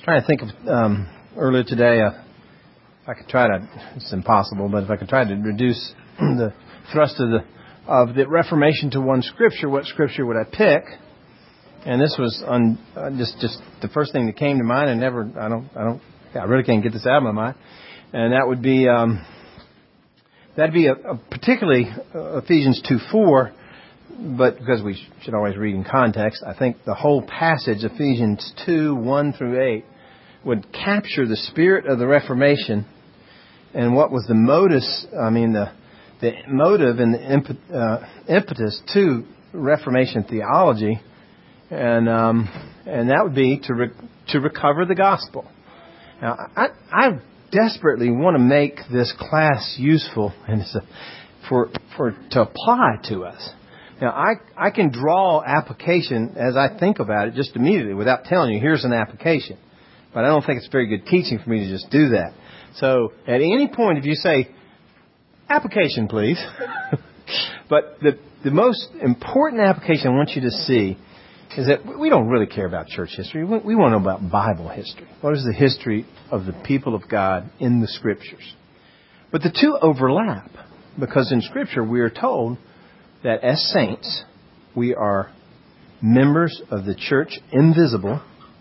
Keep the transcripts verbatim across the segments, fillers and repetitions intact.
Trying to think of um, earlier today. Uh, if I could try to, it's impossible, but if I could try to reduce the thrust of the of the Reformation to one scripture, what scripture would I pick? And this was on uh, just just the first thing that came to mind. And never, I don't, I don't, I really can't get this out of my mind. And that would be um, that'd be a, a particularly uh, Ephesians two four. But because we should always read in context, I think the whole passage, Ephesians two one through eight, would capture the spirit of the Reformation and what was the modus, I mean, the the motive and the impet, uh, impetus to Reformation theology, and um, and that would be to re, to recover the gospel. Now, I, I desperately want to make this class useful and it's a, for for to apply to us. Now, I, I can draw application as I think about it just immediately without telling you, here's an application. But I don't think it's very good teaching for me to just do that. So at any point, if you say, application, please. But the, the most important application I want you to see is that we don't really care about church history. We, we want to know about Bible history. What is the history of the people of God in the Scriptures? But the two overlap because in Scripture we are told that as saints, we are members of the church invisible.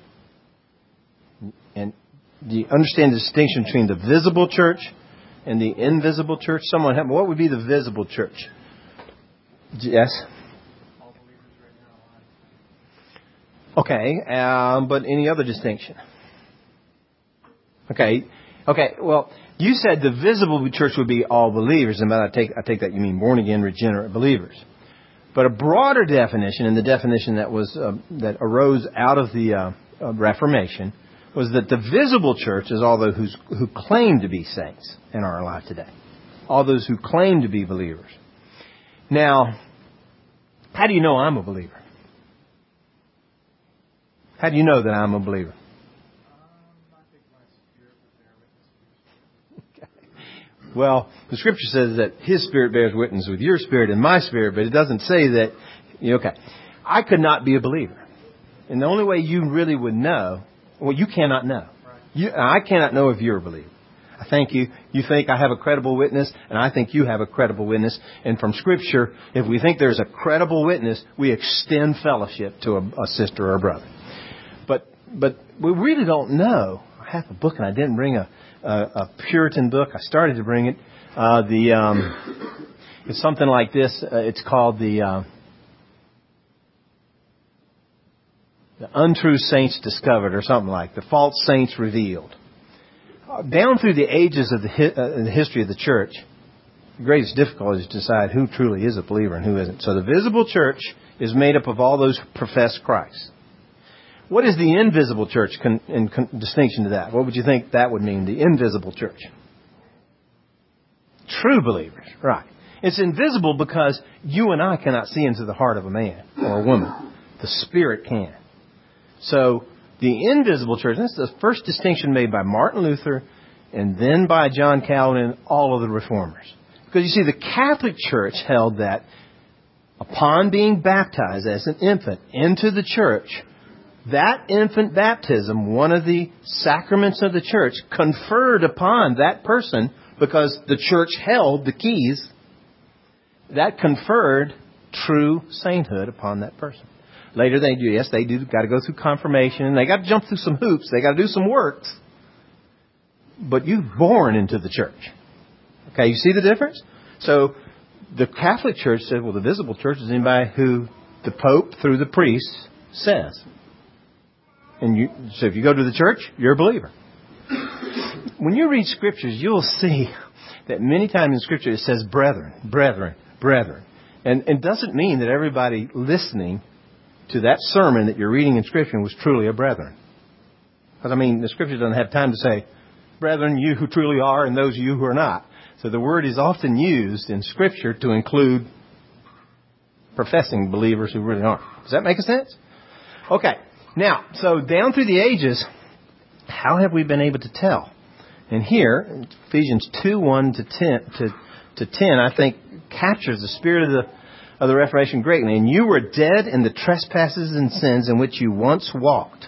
And do you understand the distinction between the visible church and the invisible church? Someone, have, what would be the visible church? Yes? All believers right now. Okay, um, but any other distinction? Okay, okay. Well, you said the visible church would be all believers, and I take I take that you mean born again, regenerate believers. But a broader definition, and the definition that was uh, that arose out of the uh, uh, Reformation, was that the visible church is all those who's, who claim to be saints and are alive today, all those who claim to be believers. Now, how do you know I'm a believer? How do you know that I'm a believer? Well, the Scripture says that His Spirit bears witness with your spirit and my spirit, but it doesn't say that, you know, okay, I could not be a believer. And the only way you really would know, well, you cannot know. You, I cannot know if you're a believer. I thank you. You think I have a credible witness, and I think you have a credible witness. And from Scripture, if we think there's a credible witness, we extend fellowship to a, a sister or a brother. But but we really don't know. I have a book, and I didn't bring a A, a Puritan book. I started to bring it. Uh, the um, it's something like this. Uh, it's called the uh, the Untrue Saints Discovered, or something like the False Saints Revealed. Uh, down through the ages of the, hi- uh, the history of the church, the greatest difficulty is to decide who truly is a believer and who isn't. So the visible church is made up of all those who profess Christ. What is the invisible church con- in con- distinction to that? What would you think that would mean, the invisible church? True believers, right. It's invisible because you and I cannot see into the heart of a man or a woman. The Spirit can. So the invisible church, that's the first distinction made by Martin Luther and then by John Calvin and all of the reformers. Because you see, the Catholic Church held that upon being baptized as an infant into the church, that infant baptism, one of the sacraments of the church, conferred upon that person, because the church held the keys, that conferred true sainthood upon that person. Later they do, yes, they do got to go through confirmation, and they got to jump through some hoops, they got to do some works. But you're born into the church. Okay, you see the difference? So the Catholic Church said, well, the visible church is anybody who the Pope, through the priests, says. And you, so if you go to the church, you're a believer. When you read Scriptures, you'll see that many times in Scripture it says brethren, brethren, brethren. And it doesn't mean that everybody listening to that sermon that you're reading in Scripture was truly a brethren. Because, I mean, the Scripture doesn't have time to say, brethren, you who truly are and those of you who are not. So the word is often used in Scripture to include professing believers who really aren't. Does that make sense? Okay. Now, so down through the ages, how have we been able to tell? And here, Ephesians two one to ten, to, to ten, I think captures the spirit of the of the Reformation greatly. And you were dead in the trespasses and sins in which you once walked.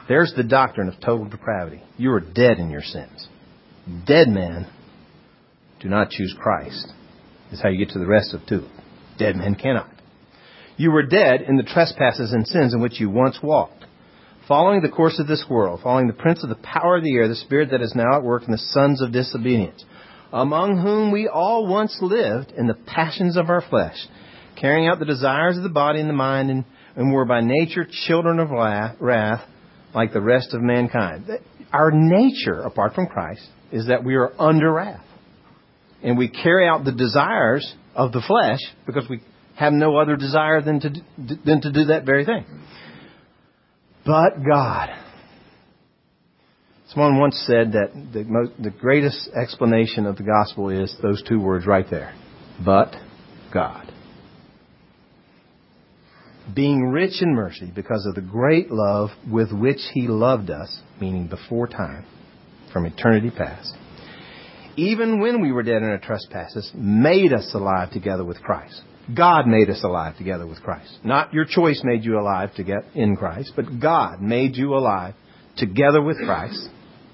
There's the doctrine of total depravity. You are dead in your sins. Dead men do not choose Christ. Is how you get to the rest of two. Dead men cannot. You were dead in the trespasses and sins in which you once walked, following the course of this world, following the prince of the power of the air, the spirit that is now at work in the sons of disobedience, among whom we all once lived in the passions of our flesh, carrying out the desires of the body and the mind, and, and were by nature children of wrath, like the rest of mankind. Our nature, apart from Christ, is that we are under wrath. And we carry out the desires of the flesh because we have no other desire than to, than to do that very thing. But God. Someone once said that the, most, the greatest explanation of the gospel is those two words right there. But God. Being rich in mercy because of the great love with which He loved us, meaning before time, from eternity past, even when we were dead in our trespasses, made us alive together with Christ. God made us alive together with Christ. Not your choice made you alive to get in Christ, but God made you alive together with Christ.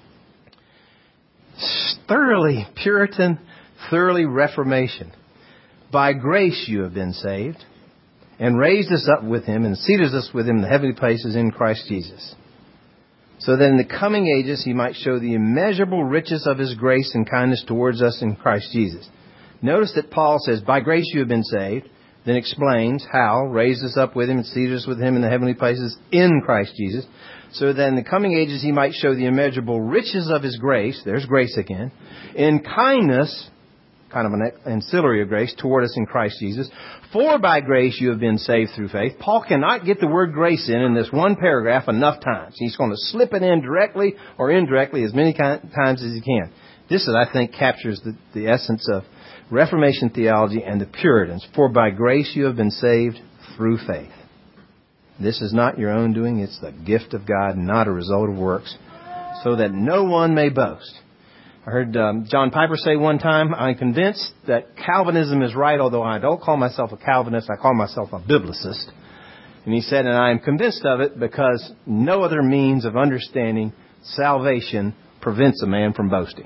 Thoroughly Puritan, thoroughly Reformation. By grace you have been saved, and raised us up with Him, and seated us with Him in the heavenly places in Christ Jesus, so that in the coming ages He might show the immeasurable riches of His grace and kindness towards us in Christ Jesus. Notice that Paul says, by grace you have been saved, then explains how, raised us up with Him and seated us with Him in the heavenly places in Christ Jesus, so that in the coming ages He might show the immeasurable riches of His grace, there's grace again, in kindness, kind of an ancillary of grace, toward us in Christ Jesus. For by grace you have been saved through faith. Paul cannot get the word grace in in this one paragraph enough times. He's going to slip it in directly or indirectly as many times as he can. This, I think, captures the, the essence of Reformation theology and the Puritans. For by grace you have been saved through faith. This is not your own doing. It's the gift of God, not a result of works, so that no one may boast. I heard um, John Piper say one time, I'm convinced that Calvinism is right, although I don't call myself a Calvinist, I call myself a biblicist. And he said, and I am convinced of it because no other means of understanding salvation prevents a man from boasting.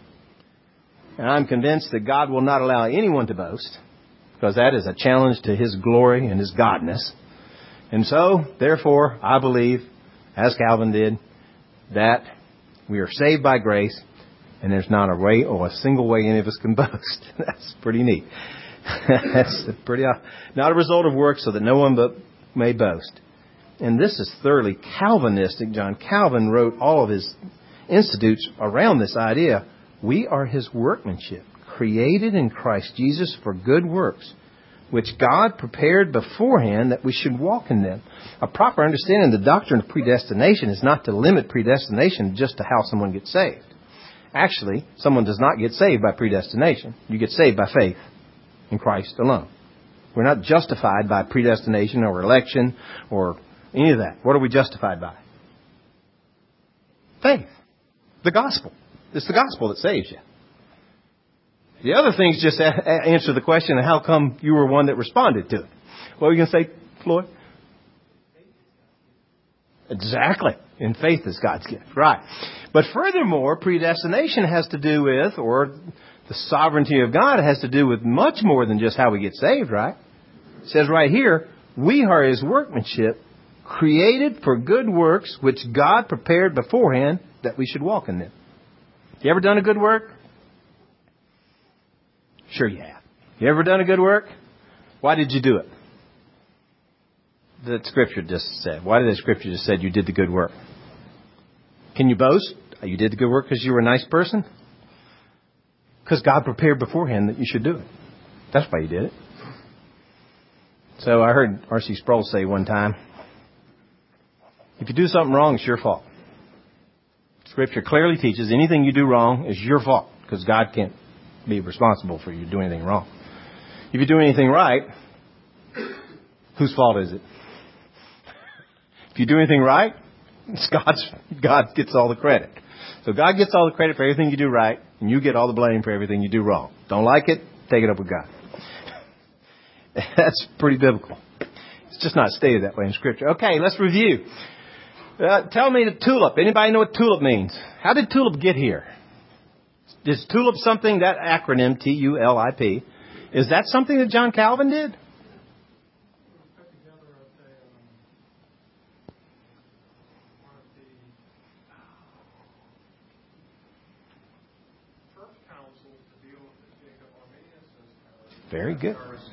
And I'm convinced that God will not allow anyone to boast, because that is a challenge to His glory and His godness. And so, therefore, I believe, as Calvin did, that we are saved by grace, and there's not a way or a single way any of us can boast. That's pretty neat. That's pretty, uh, not a result of works, so that no one but may boast. And this is thoroughly Calvinistic. John Calvin wrote all of his institutes around this idea. We are His workmanship, created in Christ Jesus for good works, which God prepared beforehand that we should walk in them. A proper understanding of the doctrine of predestination is not to limit predestination just to how someone gets saved. Actually, someone does not get saved by predestination. You get saved by faith in Christ alone. We're not justified by predestination or election or any of that. What are we justified by? Faith. The gospel. It's the gospel that saves you. The other things just a- a- answer the question of how come you were one that responded to it. What were you going to say, Floyd? Exactly. And faith is God's gift. Right. But furthermore, predestination has to do with, or the sovereignty of God has to do with much more than just how we get saved, right? It says right here, we are His workmanship, created for good works, which God prepared beforehand that we should walk in them. You ever done a good work? Sure you have. You ever done a good work? Why did you do it? The Scripture just said. Why did the Scripture just said you did the good work? Can you boast? You did the good work because you were a nice person? Because God prepared beforehand that you should do it. That's why you did it. So I heard R C Sproul say one time, if you do something wrong, it's your fault. Scripture clearly teaches anything you do wrong is your fault, because God can't be responsible for you doing anything wrong. If you do anything right, whose fault is it? If you do anything right, it's God's. God gets all the credit. So God gets all the credit for everything you do right, and you get all the blame for everything you do wrong. Don't like it? Take it up with God. That's pretty biblical. It's just not stated that way in Scripture. Okay, let's review. Uh, tell me the tulip. Anybody know what tulip means? How did tulip get here? Is tulip something, that acronym, T U L I P, is that something that John Calvin did? Very good.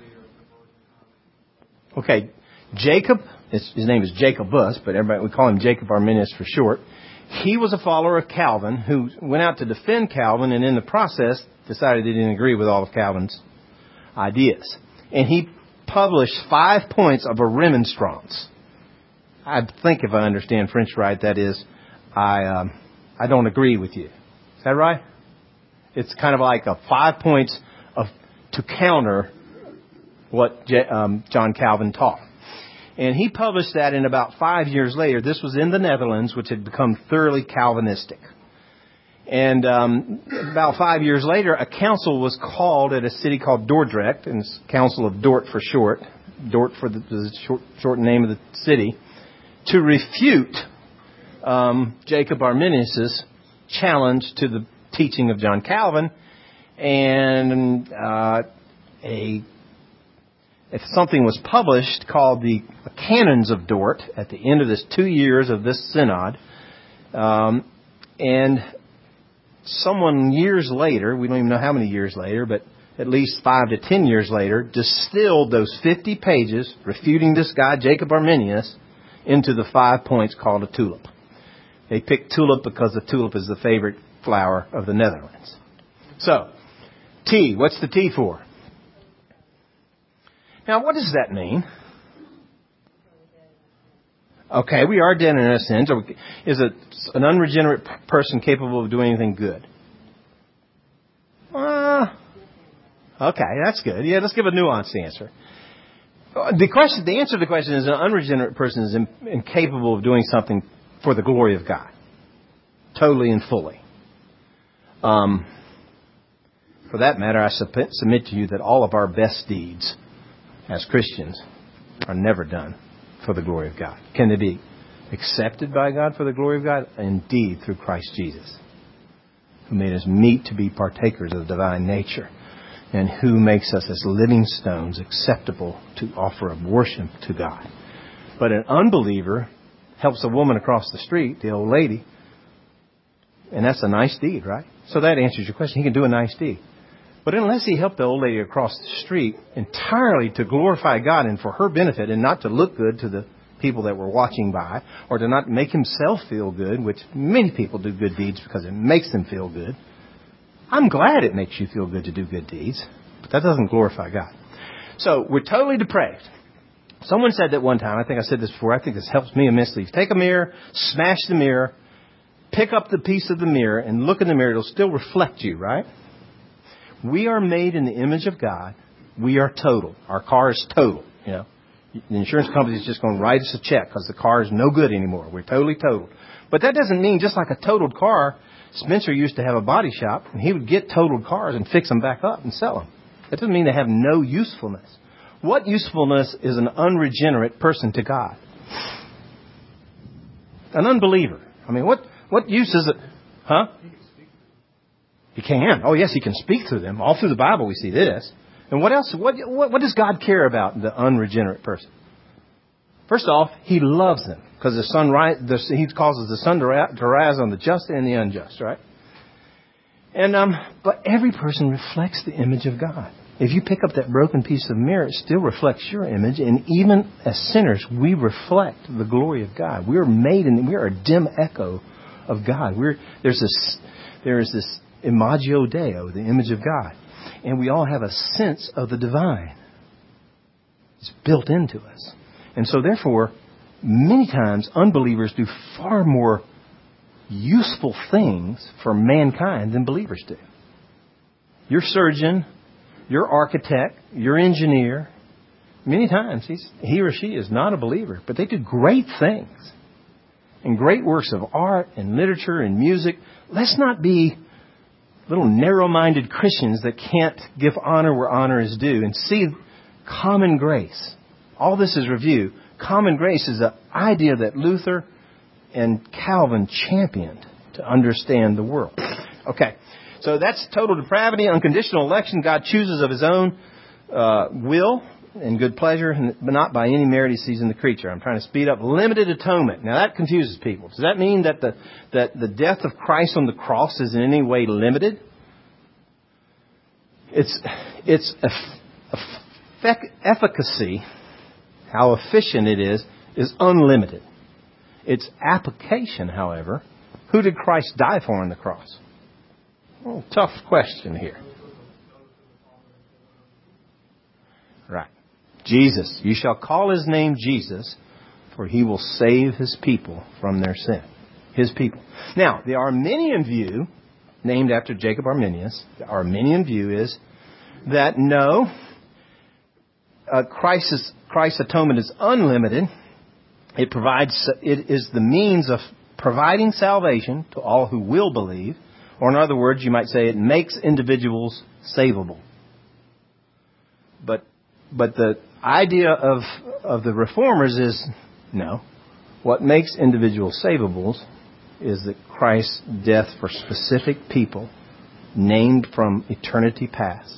Okay, Jacob, his, his name is Jacobus, but everybody we call him Jacob Arminius for short. He was a follower of Calvin who went out to defend Calvin, and in the process decided he didn't agree with all of Calvin's ideas. And he published five points of a remonstrance. I think, if I understand French right, that is, I um, I don't agree with you. Is that right? It's kind of like a five points of to counter what J, um, John Calvin taught. And he published that in about five years later. This was in the Netherlands, which had become thoroughly Calvinistic. And um, about five years later, a council was called at a city called Dordrecht, and it's Council of Dort for short, Dort for the, the short, short name of the city, to refute um, Jacob Arminius' challenge to the teaching of John Calvin. And uh, a if something was published called the Canons of Dort at the end of this two years of this synod, um, and someone years later, we don't even know how many years later, but at least five to ten years later, distilled those fifty pages refuting this guy, Jacob Arminius, into the five points called a tulip. They picked tulip because the tulip is the favorite flower of the Netherlands. So, T, what's the T for? Now, what does that mean? Okay, we are dead in our sins. Is it an unregenerate person capable of doing anything good? Uh, okay, that's good. Yeah, let's give a nuanced answer. The question, the answer to the question is an unregenerate person is in, incapable of doing something for the glory of God, totally and fully. Um, for that matter, I submit, submit to you that all of our best deeds as Christians are never done for the glory of God. Can they be accepted by God for the glory of God? Indeed, through Christ Jesus, who made us meet to be partakers of the divine nature, and who makes us as living stones acceptable to offer of worship to God. But an unbeliever helps a woman across the street, the old lady, and that's a nice deed, right? So that answers your question. He can do a nice deed. But unless he helped the old lady across the street entirely to glorify God and for her benefit and not to look good to the people that were watching by, or to not make himself feel good, which many people do good deeds because it makes them feel good. I'm glad it makes you feel good to do good deeds, but that doesn't glorify God. So we're totally depraved. Someone said that one time, I think I said this before, I think this helps me immensely. If you take a mirror, smash the mirror, pick up the piece of the mirror and look in the mirror, it'll still reflect you, right? We are made in the image of God. We are total. Our car is total. You know, the insurance company is just going to write us a check because the car is no good anymore. We're totally totaled. But that doesn't mean just like a totaled car. Spencer used to have a body shop, and he would get totaled cars and fix them back up and sell them. That doesn't mean they have no usefulness. What usefulness is an unregenerate person to God? An unbeliever. I mean, what what use is it? Huh? He can. Oh, yes, he can speak through them. All through the Bible we see this. And what else? What, what, what does God care about the unregenerate person? First off, he loves them because the sun rise, the, he causes the sun to rise on the just and the unjust, right? And um, but every person reflects the image of God. If you pick up that broken piece of mirror, it still reflects your image. And even as sinners, we reflect the glory of God. We're made in, we are a dim echo of God. We're there's this there is this Imagio Dei, the image of God. And we all have a sense of the divine. It's built into us. And so therefore, many times unbelievers do far more useful things for mankind than believers do. Your surgeon, your architect, your engineer, many times he's, he or she is not a believer, but they do great things and great works of art and literature and music. Let's not be little narrow-minded Christians that can't give honor where honor is due and see common grace. All this is review. Common grace is the idea that Luther and Calvin championed to understand the world. Okay, so that's total depravity, unconditional election. God chooses of His own uh, will and good pleasure, but not by any merit He sees in the creature. I'm trying to speed up. Limited atonement. Now that confuses people. Does that mean that the that the death of Christ on the cross is in any way limited? Its its eff- efficacy, how efficient it is, is unlimited. Its application, however, who did Christ die for on the cross? Well, tough question here. Right. Jesus. You shall call His name Jesus, for He will save His people from their sin. His people. Now, the Arminian view, named after Jacob Arminius, the Arminian view is that no, uh, Christ's, Christ's atonement is unlimited. It provides, it is the means of providing salvation to all who will believe. Or in other words, you might say it makes individuals savable. But but the idea of of the reformers is no. What makes individuals savables is that Christ's death for specific people named from eternity past,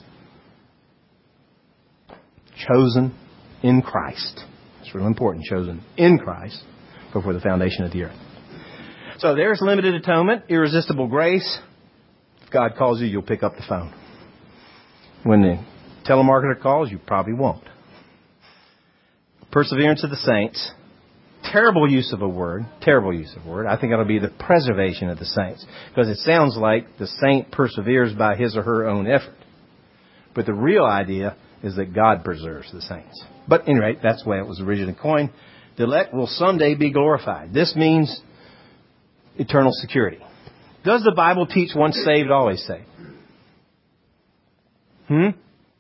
chosen in Christ. It's real important, chosen in Christ before the foundation of the earth. So there's limited atonement, irresistible grace. If God calls you, you'll pick up the phone. When the telemarketer calls, you probably won't. Perseverance of the saints. Terrible use of a word. Terrible use of a word. I think it'll be the preservation of the saints. Because it sounds like the saint perseveres by his or her own effort. But the real idea is that God preserves the saints. But at any rate, that's the way it was originally coined. The elect will someday be glorified. This means eternal security. Does the Bible teach once saved, always saved? Hmm?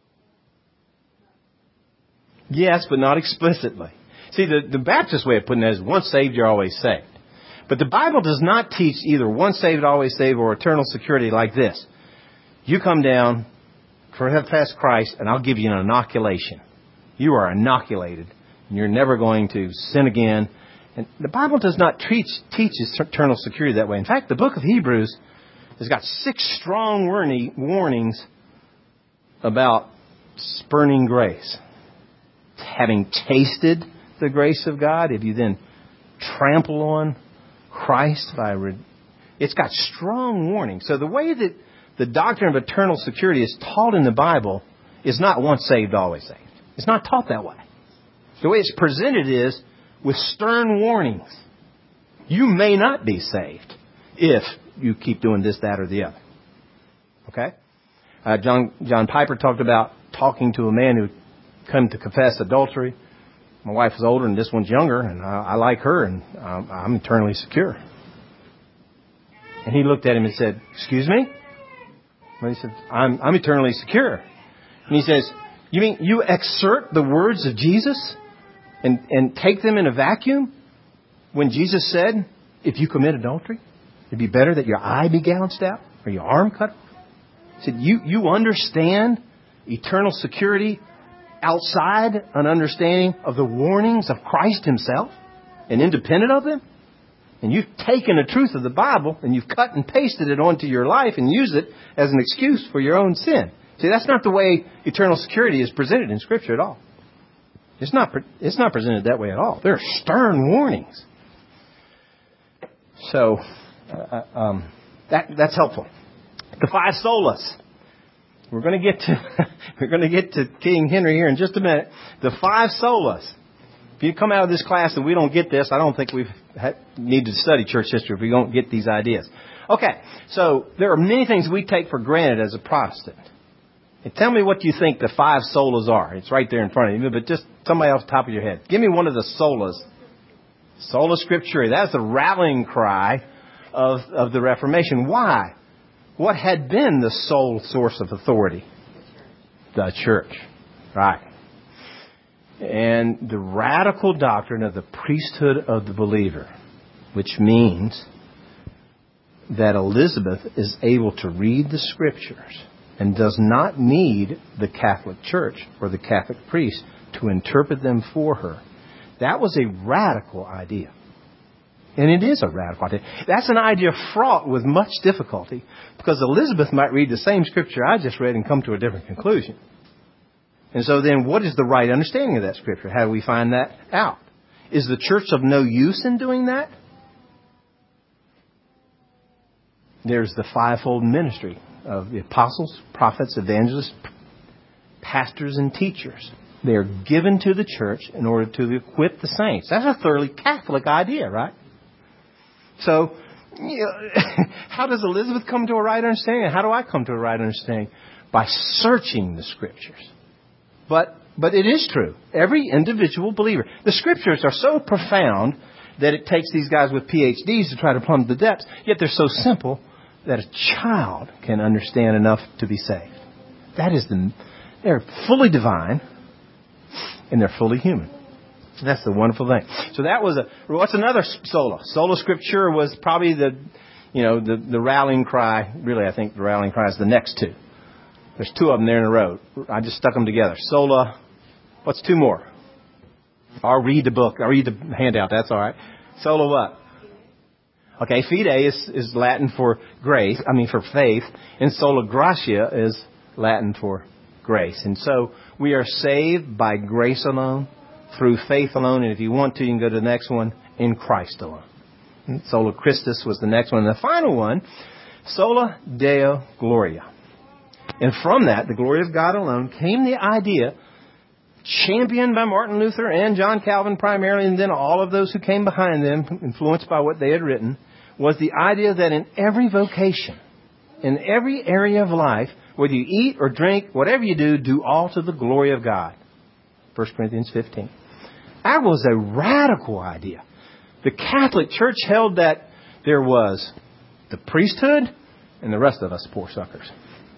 Yes, but not explicitly. See, the, the Baptist way of putting it is once saved, you're always saved. But the Bible does not teach either once saved, always saved, or eternal security like this. You come down, profess Christ, and I'll give you an inoculation. You are inoculated, and you're never going to sin again. And the Bible does not teach, teach eternal security that way. In fact, the book of Hebrews has got six strong warning, warnings about spurning grace. Having tasted the grace of God, if you then trample on Christ by... Re- it's got strong warnings. So the way that the doctrine of eternal security is taught in the Bible is not once saved, always saved. It's not taught that way. The way it's presented is with stern warnings. You may not be saved if you keep doing this, that, or the other. Okay? Uh, John John Piper talked about talking to a man who came to confess adultery. My wife is older and this one's younger, and I, I like her, and um, I'm eternally secure. And he looked at him and said, "Excuse me?" Well, he said, I'm, I'm eternally secure. And he says, "You mean you excerpt the words of Jesus and, and take them in a vacuum? When Jesus said, if you commit adultery, it'd be better that your eye be gouged out or your arm cut off." He said, you, you understand eternal security outside an understanding of the warnings of Christ Himself and independent of them? And you've taken the truth of the Bible and you've cut and pasted it onto your life and used it as an excuse for your own sin. See, that's not the way eternal security is presented in Scripture at all. It's not, it's not presented that way at all. There are stern warnings. So, uh, um, that, that's helpful. The five solas. We're going to get to we're going to get to King Henry here in just a minute. The five solas. If you come out of this class and we don't get this, I don't think we need to study church history if we don't get these ideas. Okay, so there are many things we take for granted as a Protestant. And tell me what you think the five solas are. It's right there in front of you, but just somebody off the top of your head. Give me one of the solas. Sola Scriptura. That's the rallying cry of, of the Reformation. Why? What had been the sole source of authority? The church. Right. And the radical doctrine of the priesthood of the believer, which means that Elizabeth is able to read the Scriptures and does not need the Catholic Church or the Catholic priest to interpret them for her. That was a radical idea. And it is a radical idea. That's an idea fraught with much difficulty, because Elizabeth might read the same scripture I just read and come to a different conclusion. And so then what is the right understanding of that scripture? How do we find that out? Is the church of no use in doing that? There's the fivefold ministry of the apostles, prophets, evangelists, pastors, and teachers. They are given to the church in order to equip the saints. That's a thoroughly Catholic idea, right? So, you know, how does Elizabeth come to a right understanding? How do I come to a right understanding? By searching the Scriptures. But but it is true. Every individual believer. The Scriptures are so profound that it takes these guys with P H Ds to try to plumb the depths. Yet they're so simple that a child can understand enough to be saved. That is the... They're fully divine, and they're fully human. That's the wonderful thing. So that was a... What's another sola? Sola Scriptura was probably the, you know, the, the rallying cry. Really, I think the rallying cry is the next two. There's two of them there in a row. I just stuck them together. Sola... What's two more? I'll read the book. I'll read the handout. That's all right. Sola what? Okay, fide is, is Latin for grace. I mean, for faith. And sola gratia is Latin for grace. And so we are saved by grace alone, through faith alone. And if you want to, you can go to the next one, in Christ alone. And sola Christus was the next one. And the final one, sola Deo Gloria. And from that, the glory of God alone, came the idea, championed by Martin Luther and John Calvin primarily, and then all of those who came behind them, influenced by what they had written, was the idea that in every vocation, in every area of life, whether you eat or drink, whatever you do, do all to the glory of God. First Corinthians fifteen. That was a radical idea. The Catholic Church held that there was the priesthood and the rest of us poor suckers.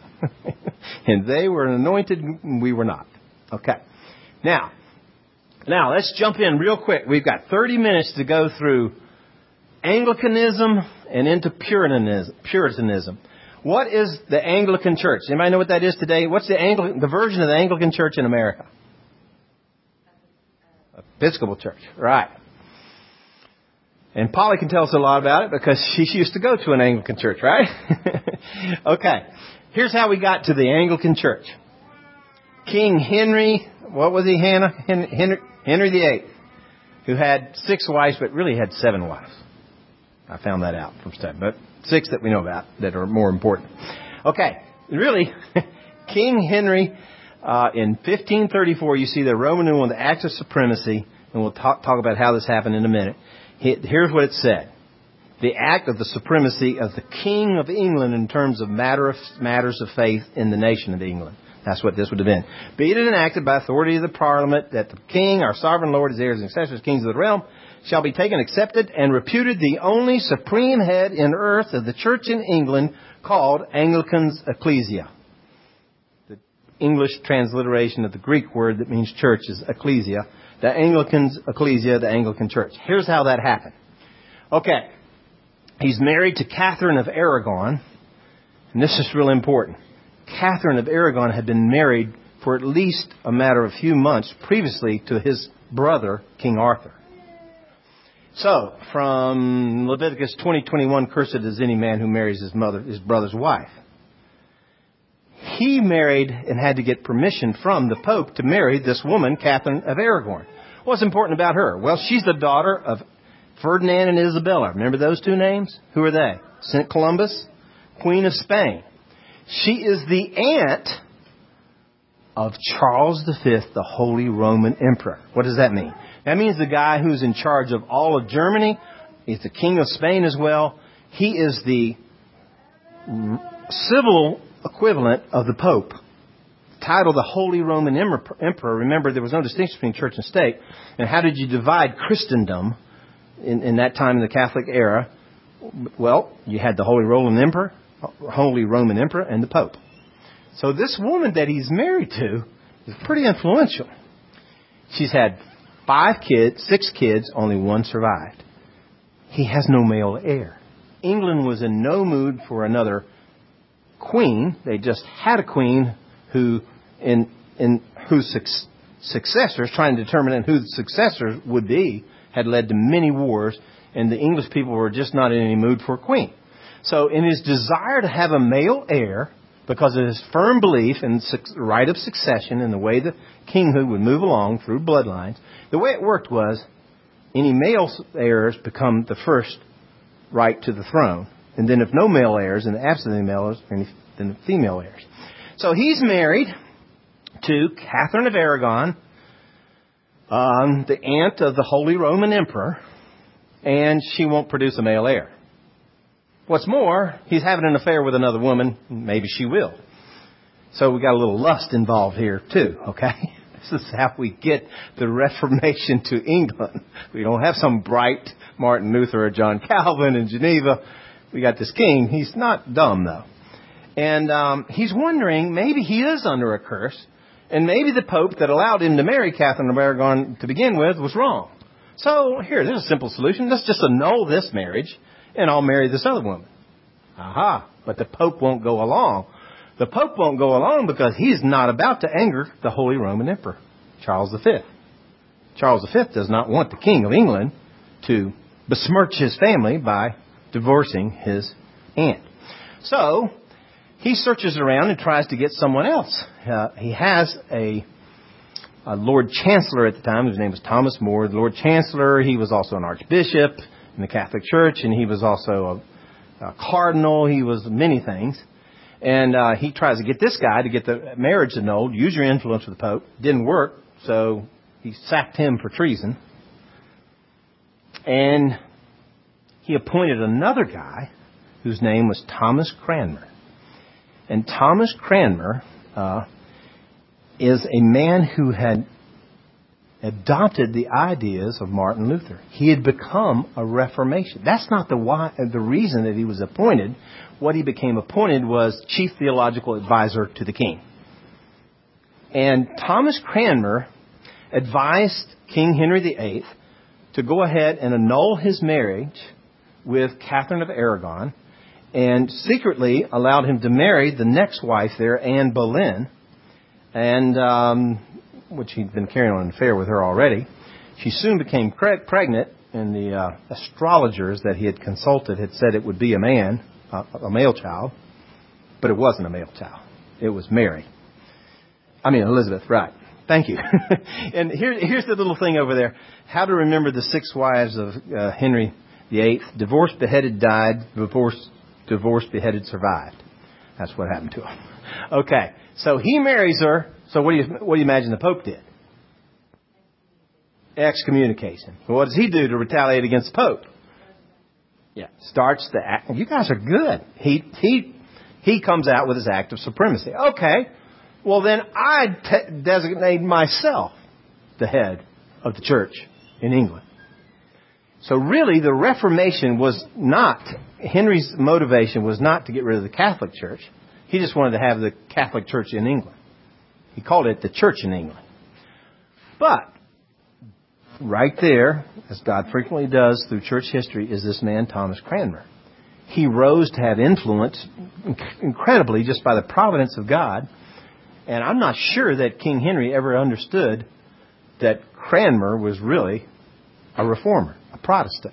And they were anointed and we were not. Okay. Now, now let's jump in real quick. We've got thirty minutes to go through Anglicanism and into Puritanism. Puritanism. What is the Anglican Church? Anybody know what that is today? What's the Anglican, the version of the Anglican Church in America? Episcopal Church, right. And Polly can tell us a lot about it because she used to go to an Anglican church, right? Okay. Here's how we got to the Anglican Church. King Henry, what was he, Hannah? Henry, Henry the Eighth, who had six wives, but really had seven wives. I found that out from study, but six that we know about that are more important. Okay, really, King Henry, uh, in fifteen thirty-four, you see the Roman numeral, the Act of Supremacy, and we'll talk, talk about how this happened in a minute. Here's what it said. The act of the supremacy of the King of England in terms of matter of, matters of faith in the nation of England. That's what this would have been. Be it enacted by authority of the Parliament that the King, our sovereign Lord, his heirs and successors, kings of the realm, shall be taken, accepted, and reputed the only supreme head in earth of the Church in England, called Anglican's Ecclesia. The English transliteration of the Greek word that means church is ecclesia. The Anglican's Ecclesia, the Anglican Church. Here's how that happened. Okay. He's married to Catherine of Aragon. And this is really important. Catherine of Aragon had been married for at least a matter of few months previously to his brother, King Arthur. So, from Leviticus twenty twenty-one, cursed is any man who marries his mother, his brother's wife. He married and had to get permission from the Pope to marry this woman, Catherine of Aragon. What's important about her? Well, she's the daughter of Ferdinand and Isabella. Remember those two names? Who are they? Saint Columba, Queen of Spain. She is the aunt of Charles the Fifth, the Holy Roman Emperor. What does that mean? That means the guy who's in charge of all of Germany. He's the King of Spain as well. He is the civil equivalent of the Pope. Title the Holy Roman Emperor. Remember, there was no distinction between church and state. And how did you divide Christendom in, in that time in the Catholic era? Well, you had the Holy Roman Emperor, Holy Roman Emperor, and the Pope. So this woman that he's married to is pretty influential. She's had five kids, six kids, only one survived. He has no male heir. England was in no mood for another queen. They just had a queen who, in in whose suc- successors, trying to determine who the successors would be, had led to many wars and the English people were just not in any mood for a queen. So in his desire to have a male heir, because of his firm belief in the right of succession and the way the kinghood would move along through bloodlines, the way it worked was any male heirs become the first right to the throne. And then if no male heirs, in the absence of any male heirs, then the female heirs. So he's married to Catherine of Aragon, um, the aunt of the Holy Roman Emperor, and she won't produce a male heir. What's more, he's having an affair with another woman. Maybe she will. So we got a little lust involved here too, okay? This is how we get the Reformation to England. We don't have some bright Martin Luther or John Calvin in Geneva. We got this king. He's not dumb, though. And um, he's wondering, maybe he is under a curse, and maybe the Pope that allowed him to marry Catherine of Aragon to begin with was wrong. So here, there's a simple solution. Let's just annul this marriage, and I'll marry this other woman. Aha. But the Pope won't go along. The Pope won't go along because he's not about to anger the Holy Roman Emperor, Charles the Fifth. Charles the Fifth does not want the King of England to besmirch his family by divorcing his aunt. So he searches around and tries to get someone else. Uh, he has a, a Lord Chancellor at the time, whose name was Thomas More. The Lord Chancellor, he was also an archbishop in the Catholic Church, and he was also a, a cardinal. He was many things. And uh, he tries to get this guy to get the marriage annulled. Use your influence with the Pope. Didn't work, so he sacked him for treason. And he appointed another guy whose name was Thomas Cranmer. And Thomas Cranmer uh, is a man who had adopted the ideas of Martin Luther. He had become a Reformation. That's not the why, the reason that he was appointed. What he became appointed was chief theological advisor to the king. And Thomas Cranmer advised King Henry the Eighth to go ahead and annul his marriage with Catherine of Aragon, and secretly allowed him to marry the next wife there, Anne Boleyn, and um, which he'd been carrying on an affair with her already. She soon became pre- pregnant, and the uh, astrologers that he had consulted had said it would be a man, uh, a male child, but it wasn't a male child. It was Mary. I mean, Elizabeth, right. Thank you. And here, here's the little thing over there. How to remember the six wives of uh, Henry the Eighth. Divorced, beheaded, died. Divorced, divorced, beheaded, survived. That's what happened to him. Okay, so he marries her. So what do you what do you imagine the Pope did? Excommunication. So what does he do to retaliate against the Pope? Yeah, starts the act. You guys are good. He he he comes out with his act of supremacy. Okay, well then I te- designate myself the head of the church in England. So really, the Reformation was not, Henry's motivation was not to get rid of the Catholic Church. He just wanted to have the Catholic Church in England. He called it the Church in England. But right there, as God frequently does through church history, is this man, Thomas Cranmer. He rose to have influence incredibly just by the providence of God. And I'm not sure that King Henry ever understood that Cranmer was really a reformer, a Protestant.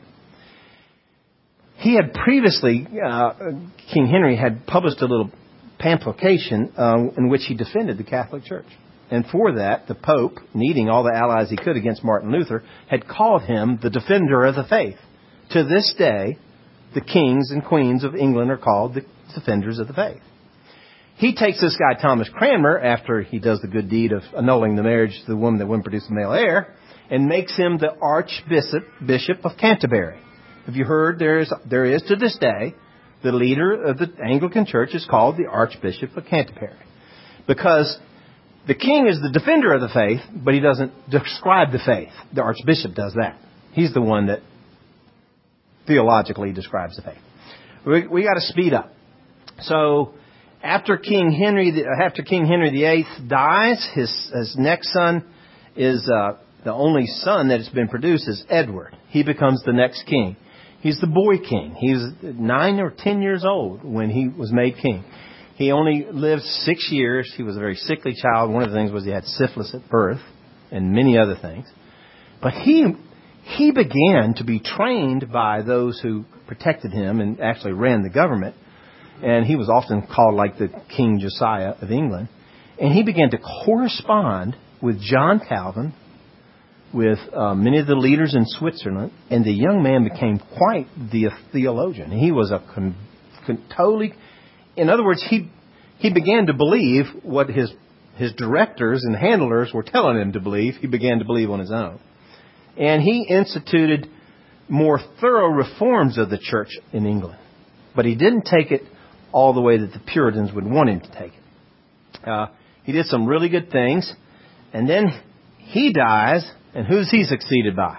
He had previously, uh, King Henry had published a little pamphletation uh, in which he defended the Catholic Church. And for that, the Pope, needing all the allies he could against Martin Luther, had called him the defender of the faith. To this day, the kings and queens of England are called the defenders of the faith. He takes this guy, Thomas Cranmer, after he does the good deed of annulling the marriage to the woman that wouldn't produce a male heir, and makes him the Archbishop Bishop of Canterbury. Have you heard there is, there is to this day, the leader of the Anglican Church is called the Archbishop of Canterbury. Because the king is the defender of the faith, but he doesn't describe the faith. The Archbishop does that. He's the one that theologically describes the faith. We, we got to speed up. So after King Henry, after King Henry the Eighth dies, his, his next son is uh, the only son that has been produced is Edward. He becomes the next king. He's the boy king. He was nine or ten years old when he was made king. He only lived six years. He was a very sickly child. One of the things was he had syphilis at birth and many other things. But he he began to be trained by those who protected him and actually ran the government. And he was often called like the King Josiah of England. And he began to correspond with John Calvin, with uh, many of the leaders in Switzerland, and the young man became quite the theologian. He was a con- con- totally, in other words, he he began to believe what his his directors and handlers were telling him to believe. He began to believe on his own. And he instituted more thorough reforms of the church in England. But he didn't take it all the way that the Puritans would want him to take it. Uh, he did some really good things. And then he dies. And who's he succeeded by?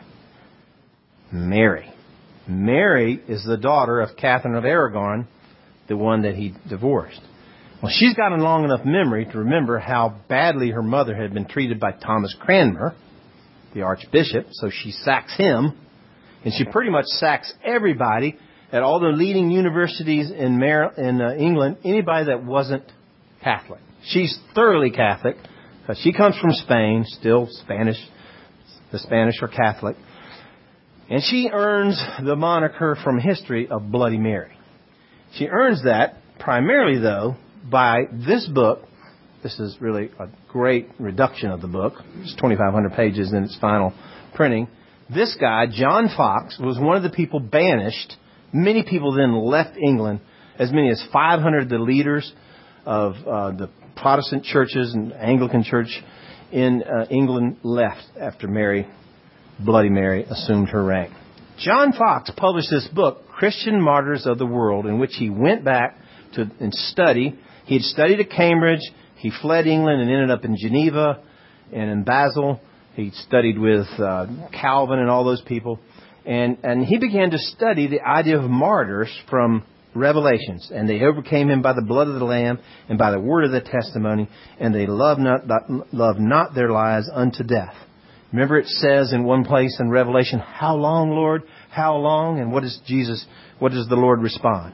Mary. Mary is the daughter of Catherine of Aragon, the one that he divorced. Well, she's got a long enough memory to remember how badly her mother had been treated by Thomas Cranmer, the archbishop. So she sacks him. And she pretty much sacks everybody at all the leading universities in, Mar- in uh, England, anybody that wasn't Catholic. She's thoroughly Catholic because she comes from Spain, still Spanish. The Spanish are Catholic. And she earns the moniker from history of Bloody Mary. She earns that primarily, though, by this book. This is really a great reduction of the book. It's twenty-five hundred pages in its final printing. This guy, John Foxe, was one of the people banished. Many people then left England. As many as five hundred of the leaders of uh, the Protestant churches and Anglican church in uh, England left after Mary, Bloody Mary, assumed her rank. John Foxe published this book, Christian Martyrs of the World, in which he went back to and study. He had studied at Cambridge. He fled England and ended up in Geneva and in Basel. He studied with uh, Calvin and all those people. And, and he began to study the idea of martyrs from Revelations. And they overcame him by the blood of the Lamb and by the word of the testimony. And they loved not, loved not their lives unto death. Remember it says in one place in Revelation, how long, Lord? How long? And what does Jesus, what does the Lord respond?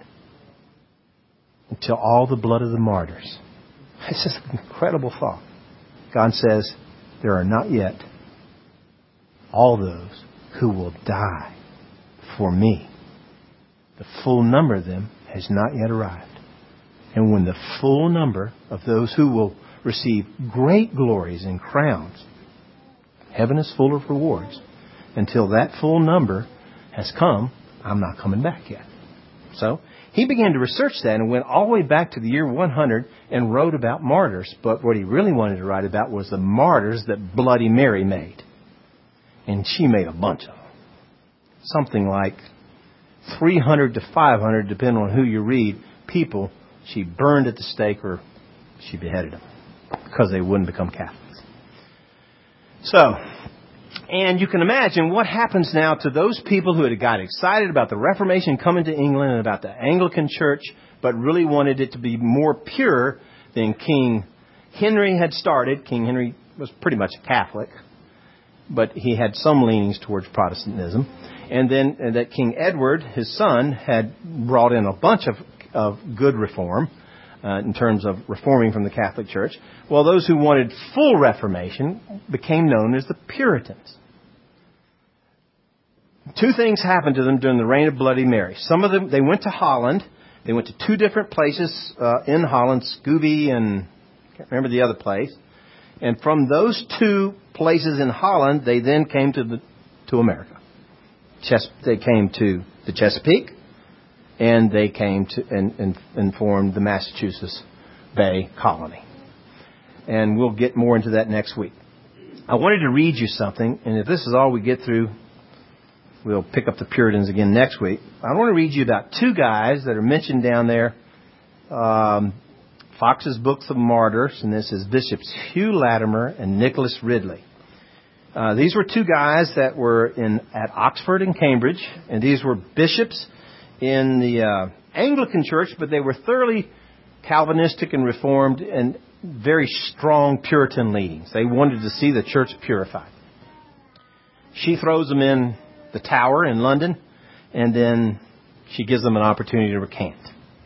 Until all the blood of the martyrs. It's just an incredible thought. God says, there are not yet all those who will die for me. The full number of them has not yet arrived. And when the full number of those who will receive great glories and crowns, heaven is full of rewards. Until that full number has come, I'm not coming back yet. So he began to research that and went all the way back to the year one hundred and wrote about martyrs. But what he really wanted to write about was the martyrs that Bloody Mary made. And she made a bunch of them. Something like three hundred to five hundred, depending on who you read, people she burned at the stake or she beheaded them because they wouldn't become Catholics. So, and you can imagine what happens now to those people who had got excited about the Reformation coming to England and about the Anglican Church, but really wanted it to be more pure than King Henry had started. King Henry was pretty much a Catholic, but he had some leanings towards Protestantism. And then and that King Edward, his son, had brought in a bunch of, of good reform uh, in terms of reforming from the Catholic Church. Well, those who wanted full Reformation became known as the Puritans. Two things happened to them during the reign of Bloody Mary. Some of them, they went to Holland. They went to two different places uh, in Holland, Scooby and I can't remember the other place. And from those two places in Holland, they then came to the to America. Ches- they came to the Chesapeake, and they came to and, and, and formed the Massachusetts Bay Colony. And we'll get more into that next week. I wanted to read you something, and if this is all we get through, we'll pick up the Puritans again next week. I want to read you about two guys that are mentioned down there. Um, Fox's Books of Martyrs, and this is Bishops Hugh Latimer and Nicholas Ridley. Uh, these were two guys that were in at Oxford and Cambridge, and these were bishops in the uh, Anglican Church, but they were thoroughly Calvinistic and Reformed and very strong Puritan leanings. They wanted to see the church purified. She throws them in the Tower in London, and then she gives them an opportunity to recant.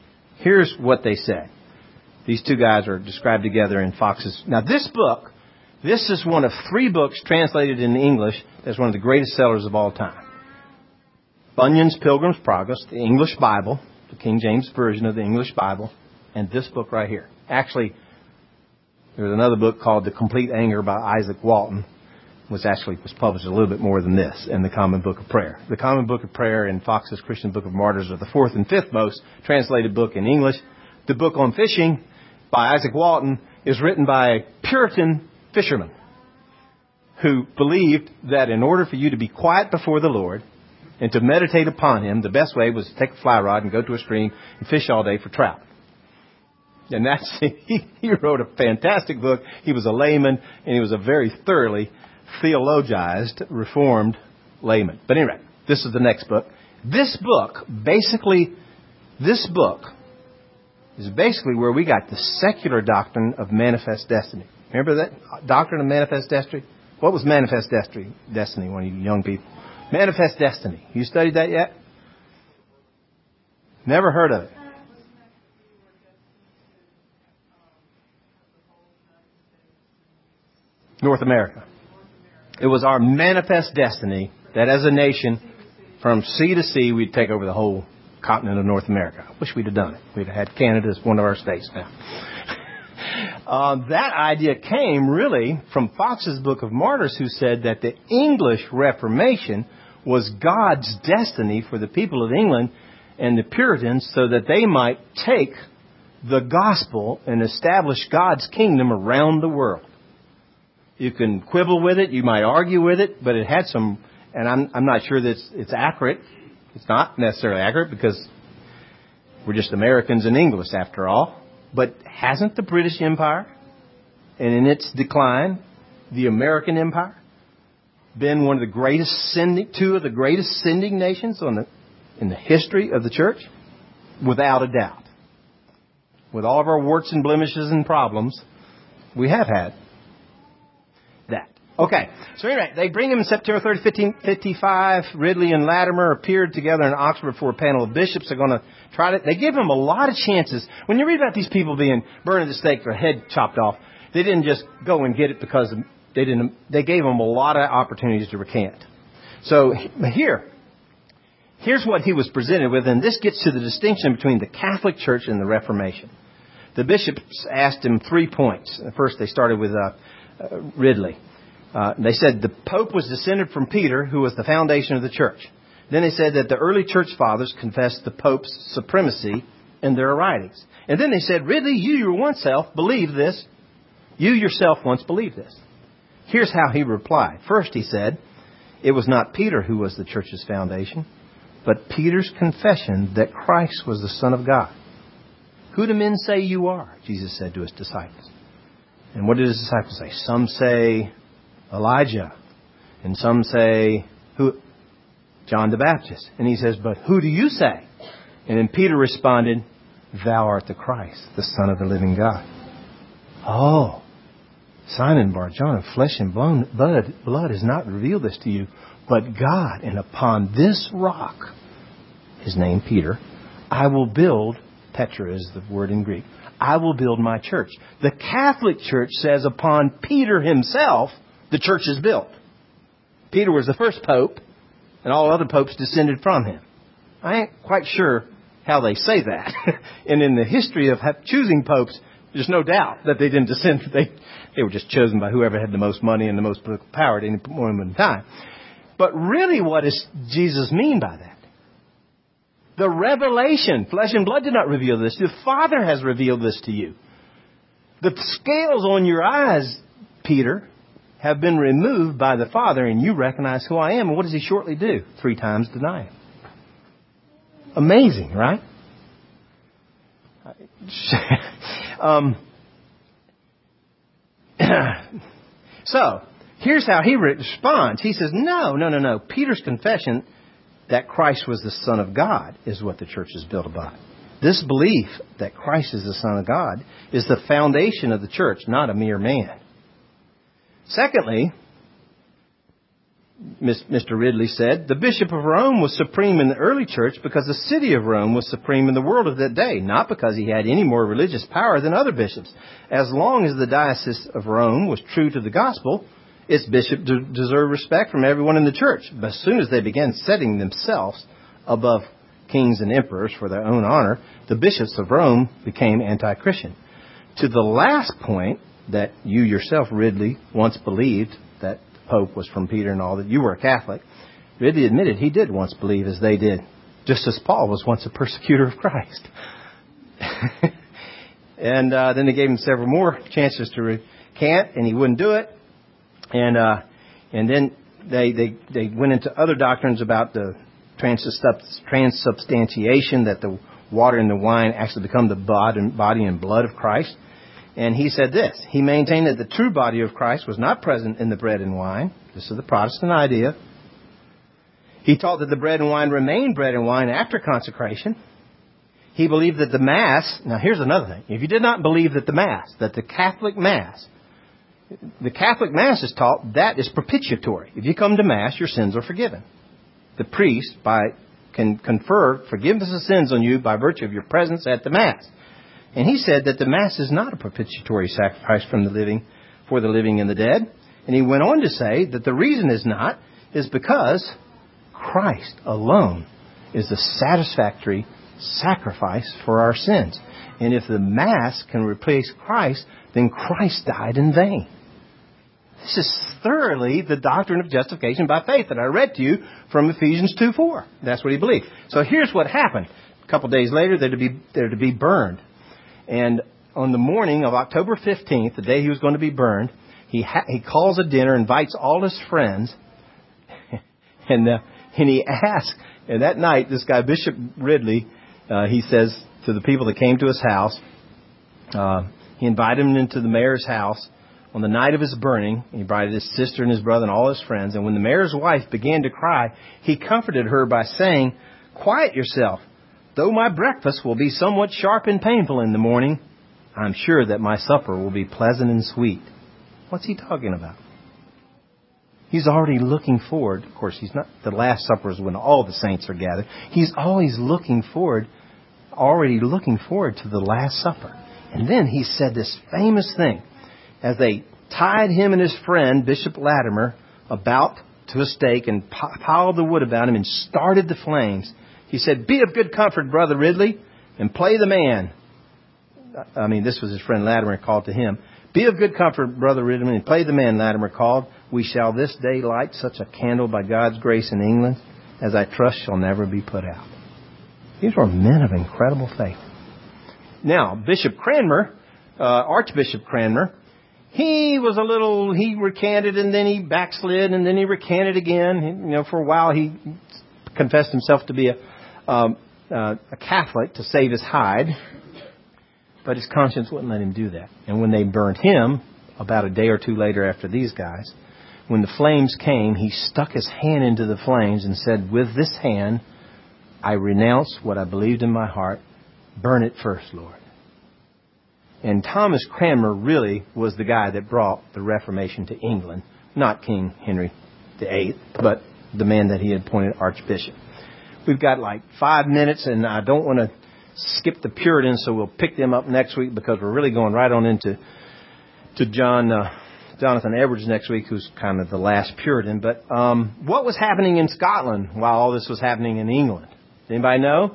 Here's what they said. These two guys are described together in Fox's. Now, this book This is one of three books translated into English that's one of the greatest sellers of all time. Bunyan's Pilgrim's Progress, the English Bible, the King James Version of the English Bible, and this book right here. Actually, there's another book called The Complete Anger by Isaac Walton, which actually was published a little bit more than this, and the Common Book of Prayer. The Common Book of Prayer and Fox's Christian Book of Martyrs are the fourth and fifth most translated book in English. The book on fishing by Isaac Walton is written by a Puritan fisherman who believed that in order for you to be quiet before the Lord and to meditate upon Him, the best way was to take a fly rod and go to a stream and fish all day for trout. And that's, he, he wrote a fantastic book. He was a layman, and he was a very thoroughly theologized, reformed layman. But anyway, this is the next book. This book, basically, this book is basically where we got the secular doctrine of manifest destiny. Remember that doctrine of manifest destiny? What was manifest destiny? Destiny, one of you young people. Manifest destiny. You studied that yet? Never heard of it. North America. It was our manifest destiny that as a nation, from sea to sea, we'd take over the whole continent of North America. I wish we'd have done it. We'd have had Canada as one of our states now. uh, that idea came really from Fox's Book of Martyrs, who said that the English Reformation was God's destiny for the people of England and the Puritans so that they might take the gospel and establish God's kingdom around the world. You can quibble with it, you might argue with it, but it had some, and I'm, I'm not sure that it's, it's accurate. It's not necessarily accurate because we're just Americans and English after all. But hasn't the British Empire, and in its decline, the American Empire, been one of the greatest sending, two of the greatest sending nations on the, in the history of the church? Without a doubt. With all of our warts and blemishes and problems, we have had that. Okay, so anyway, they bring him in September thirtieth, fifteen fifty-five. Ridley and Latimer appeared together in Oxford before a panel of bishops. They're going to try to, they give him a lot of chances. When you read about these people being burned at the stake, their head chopped off, they didn't just go and get it because they didn't, they gave them a lot of opportunities to recant. So here, here's what he was presented with, and this gets to the distinction between the Catholic Church and the Reformation. The bishops asked him three points. First, they started with uh, uh, Ridley. Uh, they said the Pope was descended from Peter, who was the foundation of the church. Then they said that the early church fathers confessed the Pope's supremacy in their writings. And then they said, Ridley, you your one self believed this. You yourself once believed this. Here's how he replied. First, he said, it was not Peter who was the church's foundation, but Peter's confession that Christ was the Son of God. Who do men say you are? Jesus said to his disciples. And what did his disciples say? Some say Elijah. And some say, who? John the Baptist. And he says, but who do you say? And then Peter responded, thou art the Christ, the Son of the living God. Oh, Simon Bar-Jonah, flesh and blood, blood has not revealed this to you, but God. And upon this rock, his name Peter, I will build, Petra is the word in Greek, I will build my church. The Catholic Church says upon Peter himself, the church is built. Peter was the first pope, and all other popes descended from him. I ain't quite sure how they say that. And in the history of choosing popes, there's no doubt that they didn't descend. They, they were just chosen by whoever had the most money and the most political power at any moment in time. But really, what does Jesus mean by that? The revelation. Flesh and blood did not reveal this. The Father has revealed this to you. The scales on your eyes, Peter, have been removed by the Father, and you recognize who I am. And what does he shortly do? Three times deny him. Amazing, right? um, so, here's how he responds. He says, no, no, no, no. Peter's confession that Christ was the Son of God is what the church is built upon. This belief that Christ is the Son of God is the foundation of the church, not a mere man. Secondly, Mister Ridley said, the Bishop of Rome was supreme in the early church because the city of Rome was supreme in the world of that day, not because he had any more religious power than other bishops. As long as the Diocese of Rome was true to the gospel, its bishop de- deserved respect from everyone in the church. But as soon as they began setting themselves above kings and emperors for their own honor, the bishops of Rome became anti-Christian. To the last point, that you yourself, Ridley, once believed that the Pope was from Peter and all, that you were a Catholic, Ridley admitted he did once believe as they did, just as Paul was once a persecutor of Christ. and uh, then they gave him several more chances to recant, and he wouldn't do it. And uh, and then they, they, they went into other doctrines about the transubstantiation, that the water and the wine actually become the body and blood of Christ. And he said this. He maintained that the true body of Christ was not present in the bread and wine. This is the Protestant idea. He taught that the bread and wine remained bread and wine after consecration. He believed that the Mass... Now, here's another thing. If you did not believe that the Mass, that the Catholic Mass... The Catholic Mass is taught that is propitiatory. If you come to Mass, your sins are forgiven. The priest by can confer forgiveness of sins on you by virtue of your presence at the Mass. And he said that the Mass is not a propitiatory sacrifice from the living for the living and the dead. And he went on to say that the reason is not is because Christ alone is the satisfactory sacrifice for our sins. And if the Mass can replace Christ, then Christ died in vain. This is thoroughly the doctrine of justification by faith that I read to you from Ephesians two four. That's what he believed. So here's what happened. A couple days later, they're to be, they're to be burned. And on the morning of October fifteenth, the day he was going to be burned, he ha- he calls a dinner, invites all his friends, and uh, and he asks, and that night, this guy, Bishop Ridley, uh, he says to the people that came to his house, uh, he invited them into the mayor's house on the night of his burning. He invited his sister and his brother and all his friends. And when the mayor's wife began to cry, he comforted her by saying, "Quiet yourself. Though my breakfast will be somewhat sharp and painful in the morning, I'm sure that my supper will be pleasant and sweet." What's he talking about? He's already looking forward. Of course, he's not. The Last Supper is when all the saints are gathered. He's always looking forward, already looking forward to the Last Supper. And then he said this famous thing. As they tied him and his friend, Bishop Latimer, about to a stake and piled the wood about him and started the flames, he said, "Be of good comfort, Brother Ridley, and play the man." I mean, this was his friend Latimer called to him. "Be of good comfort, Brother Ridley, and play the man," Latimer called. "We shall this day light such a candle by God's grace in England as I trust shall never be put out." These were men of incredible faith. Now, Bishop Cranmer, uh, Archbishop Cranmer, he was a little, he recanted and then he backslid and then he recanted again. He, you know, for a while he confessed himself to be a, um, uh, a Catholic to save his hide. But his conscience wouldn't let him do that. And when they burned him, about a day or two later after these guys, when the flames came, he stuck his hand into the flames and said, "With this hand, I renounce what I believed in my heart. Burn it first, Lord." And Thomas Cranmer really was the guy that brought the Reformation to England. Not King Henry the Eighth, but the man that he had appointed Archbishop. We've got like five minutes, and I don't want to skip the Puritans, so we'll pick them up next week because we're really going right on into to John uh, Jonathan Edwards next week, who's kind of the last Puritan. But um, what was happening in Scotland while all this was happening in England? Anybody know?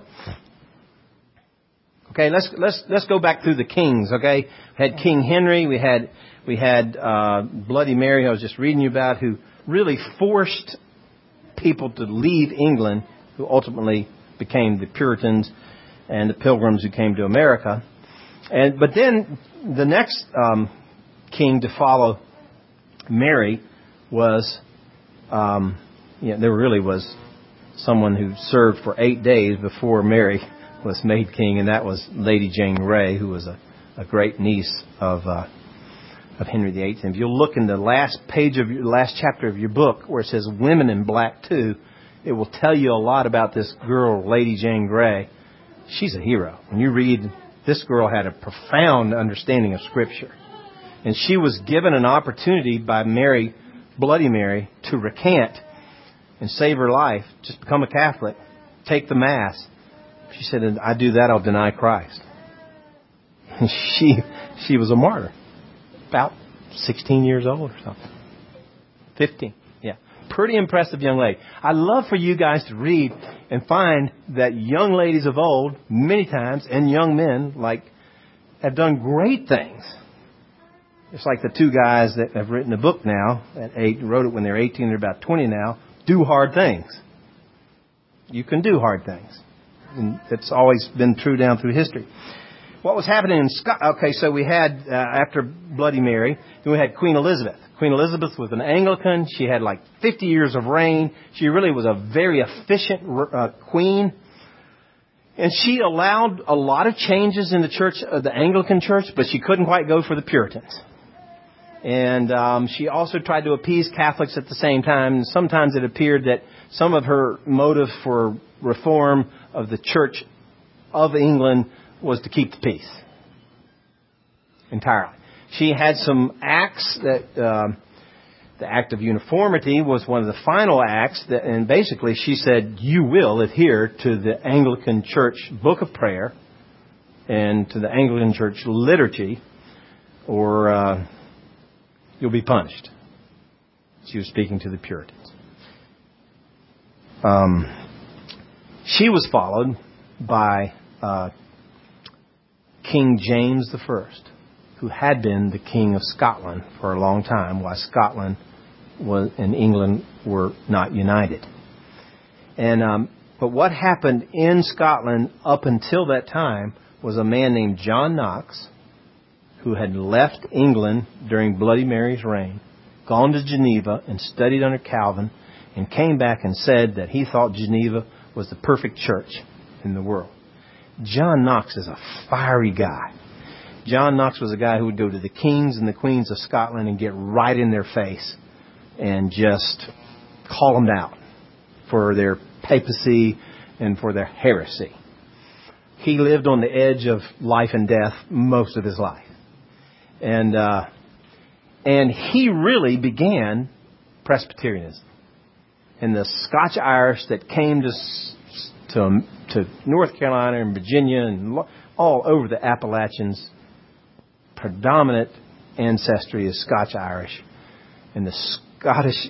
Okay, let's let's let's go back through the kings. Okay, we had King Henry, we had we had uh, Bloody Mary, who I was just reading you about, who really forced people to leave England, who ultimately became the Puritans and the Pilgrims who came to America. And but then the next um, king to follow Mary was, um, you know, there really was someone who served for eight days before Mary was made king, and that was Lady Jane Grey, who was a, a great niece of uh, of Henry the Eighth. And if you'll look in the last page of your last chapter of your book, where it says "Women in Black too," it will tell you a lot about this girl, Lady Jane Grey. She's a hero. When you read, this girl had a profound understanding of Scripture, and she was given an opportunity by Mary, Bloody Mary, to recant. and save her life, just become a Catholic, take the Mass. She said, if I do that, I'll deny Christ. And she, she was a martyr. About sixteen years old or something. fifteen. Yeah. Pretty impressive young lady. I'd love for you guys to read and find that young ladies of old, many times, and young men, like, have done great things. It's like the two guys that have written a book now, at eight, wrote it when they're eighteen, they're about twenty now, do hard things. You can do hard things. And it's always been true down through history. What was happening in Scotland? Okay, so we had, uh, after Bloody Mary, then we had Queen Elizabeth. Queen Elizabeth was an Anglican. She had like fifty years of reign. She really was a very efficient uh, queen. And she allowed a lot of changes in the church, uh, the Anglican church, but she couldn't quite go for the Puritans. And um, she also tried to appease Catholics at the same time. And sometimes it appeared that some of her motive for reform of the Church of England was to keep the peace entirely. She had some acts that um, the Act of Uniformity was one of the final acts, that, and basically she said, you will adhere to the Anglican Church Book of Prayer and to the Anglican Church liturgy, or uh, you'll be punished. She was speaking to the Puritans. Um, she was followed by uh, King James the First, who had been the King of Scotland for a long time, while Scotland was, and England were not united. And um, but what happened in Scotland up until that time was a man named John Knox, who had left England during Bloody Mary's reign, gone to Geneva and studied under Calvin, and came back and said that he thought Geneva was the perfect church in the world. John Knox is a fiery guy. John Knox was a guy who would go to the kings and the queens of Scotland and get right in their face and just call them out for their papacy and for their heresy. He lived on the edge of life and death most of his life. And uh, and he really began Presbyterianism. And the Scotch-Irish that came to to, to North Carolina and Virginia and all over the Appalachians, predominant ancestry is Scotch-Irish. And the Scottish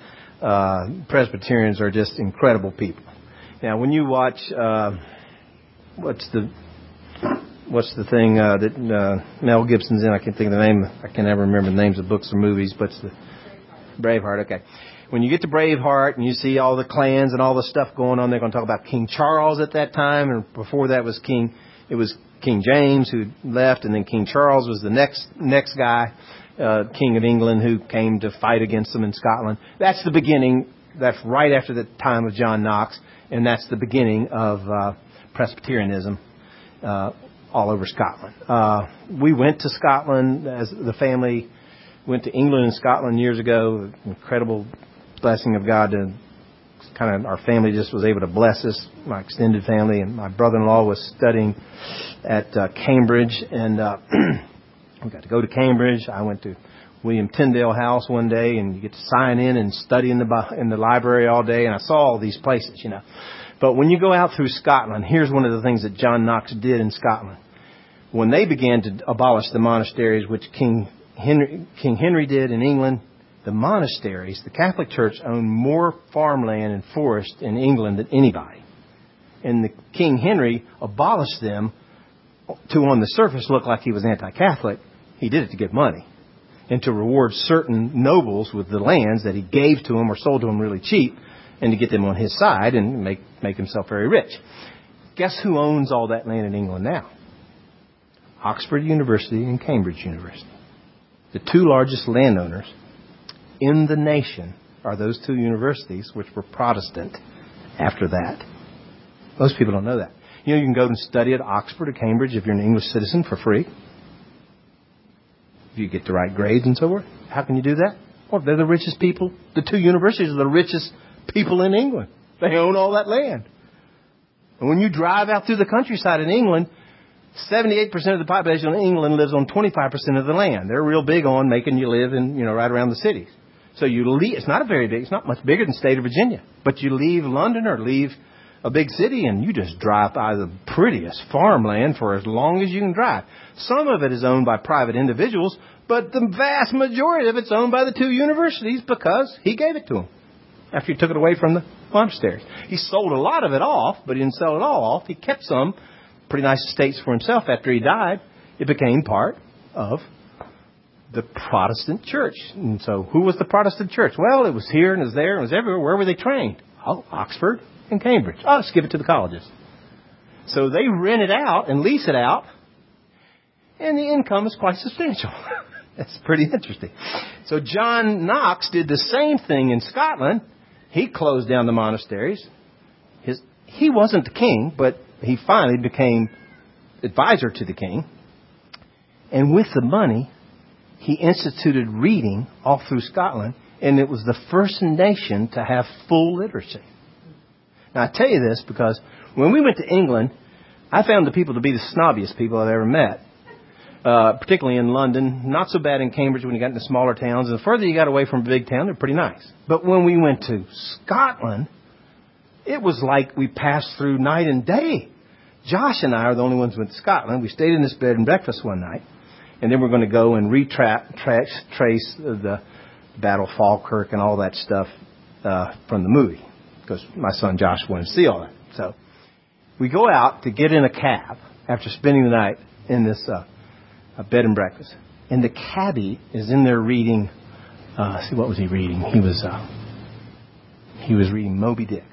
uh, Presbyterians are just incredible people. Now, when you watch, uh, what's the what's the thing uh, that uh, Mel Gibson's in? I can't think of the name. I can never remember the names of books or movies, but it's the Braveheart. Okay. When you get to Braveheart and you see all the clans and all the stuff going on, they're going to talk about King Charles at that time, and before that was King, it was King James who left, and then King Charles was the next next guy, uh, King of England, who came to fight against them in Scotland. That's the beginning. That's right after the time of John Knox, and that's the beginning of uh, Presbyterianism uh, all over Scotland. Uh, we went to Scotland as the family. Went to England and Scotland years ago. Incredible blessing of God to kind of, our family just was able to bless us, my extended family, and my brother-in-law was studying at uh, Cambridge, and uh, we got to go to Cambridge. I went to William Tyndale House one day, and you get to sign in and study in the in the library all day, and I saw all these places, you know. But when you go out through Scotland, here's one of the things that John Knox did in Scotland. When they began to abolish the monasteries, which King Henry, King Henry did in England, the monasteries, the Catholic Church owned more farmland and forest in England than anybody. And the King Henry abolished them to, on the surface, look like he was anti-Catholic. He did it to get money and to reward certain nobles with the lands that he gave to them or sold to them really cheap, and to get them on his side and make, make himself very rich. Guess who owns all that land in England now? Oxford University and Cambridge University. The two largest landowners in the nation are those two universities, which were Protestant after that. Most people don't know that. You know, you can go and study at Oxford or Cambridge if you're an English citizen for free. If you get the right grades and so forth. How can you do that? Well, they're the richest people. The two universities are the richest people in England. They own all that land. And when you drive out through the countryside in England, seventy-eight percent of the population in England lives on twenty-five percent of the land. They're real big on making you live in, you know, right around the cities. So you leave, it's not a very big, it's not much bigger than the state of Virginia. But you leave London or leave a big city and you just drive by the prettiest farmland for as long as you can drive. Some of it is owned by private individuals, but the vast majority of it's owned by the two universities because he gave it to them after he took it away from the monasteries. He sold a lot of it off, but he didn't sell it all off. He kept some pretty nice estates for himself after he died. It became part of the Protestant church. And so who was the Protestant church? Well, it was here and it was there and it was everywhere. Where were they trained? Oh, Oxford and Cambridge. Oh, let's give it to the colleges. So they rent it out and lease it out, and the income is quite substantial. That's pretty interesting. So John Knox did the same thing in Scotland. He closed down the monasteries. His, he wasn't the king, but he finally became advisor to the king. And with the money, he instituted reading all through Scotland, and it was the first nation to have full literacy. Now, I tell you this because when we went to England, I found the people to be the snobbiest people I've ever met, uh, particularly in London. Not so bad in Cambridge when you got into smaller towns. And the further you got away from a big town, they're pretty nice. But when we went to Scotland, it was like we passed through night and day. Josh and I are the only ones who went to Scotland. We stayed in this bed and breakfast one night. And then we're going to go and retrace trace the Battle of Falkirk and all that stuff uh, from the movie. Because my son Josh wanted to see all that. So we go out to get in a cab after spending the night in this uh, bed and breakfast. And the cabbie is in there reading, uh, see, what was he reading? He was, uh, he was reading Moby Dick.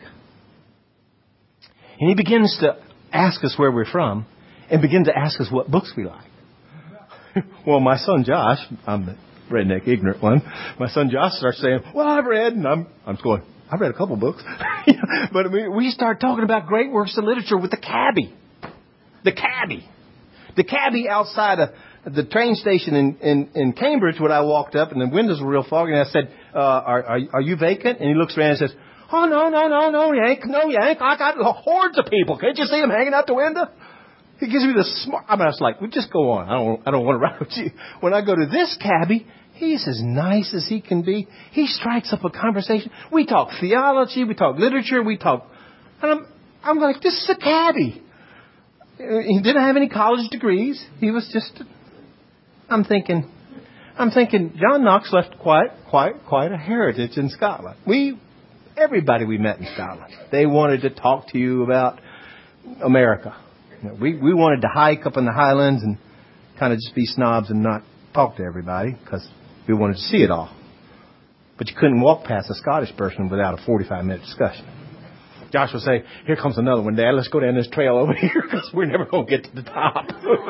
And he begins to ask us where we're from and begins to ask us what books we like. Well, my son Josh, I'm the redneck ignorant one, my son Josh starts saying, well, I've read, and I'm, I'm going, I've read a couple books. But I mean, we start talking about great works of literature with the cabbie. The cabbie. The cabbie outside of the train station in, in, in Cambridge when I walked up and the windows were real foggy and I said, uh, are, are, are you vacant? And he looks around and says, oh, no, no, no, no, Yank, no, Yank. I got hordes of people. Can't you see them hanging out the window? He gives me the smart. I mean, I was like, well, just go on. I don't, I don't want to ride with you. When I go to this cabbie, he's as nice as he can be. He strikes up a conversation. We talk theology. We talk literature. We talk. And I'm, I'm like, this is a cabbie. He didn't have any college degrees. He was just. I'm thinking, I'm thinking, John Knox left quite, quite, quite a heritage in Scotland. We, everybody we met in Scotland, they wanted to talk to you about America. You know, we, we wanted to hike up in the Highlands and kind of just be snobs and not talk to everybody because we wanted to see it all. But you couldn't walk past a Scottish person without a forty-five minute discussion. Josh would say, here comes another one, Dad. Let's go down this trail over here because we're never going to get to the top.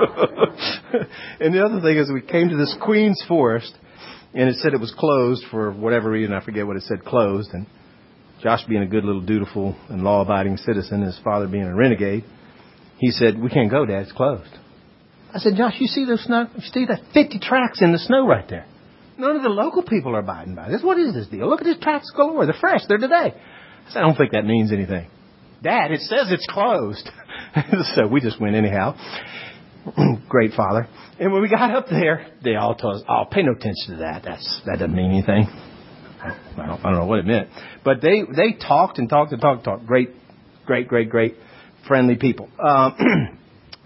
And the other thing is we came to this Queen's Forest and it said it was closed for whatever reason. I forget what it said, closed. And Josh being a good little dutiful and law-abiding citizen, his father being a renegade, he said, we can't go, Dad. It's closed. I said, Josh, you see those snow? You see that fifty tracks in the snow right there? None of the local people are abiding by this. What is this deal? Look at these tracks galore. They're fresh. They're today. I said, I don't think that means anything. Dad, it says it's closed. So we just went anyhow. Great father. And when we got up there, they all told us, oh, pay no attention to that. That's That doesn't mean anything. I don't, I don't know what it meant. But they, they talked and talked and talked and talked. Great, great, great, great friendly people. Um,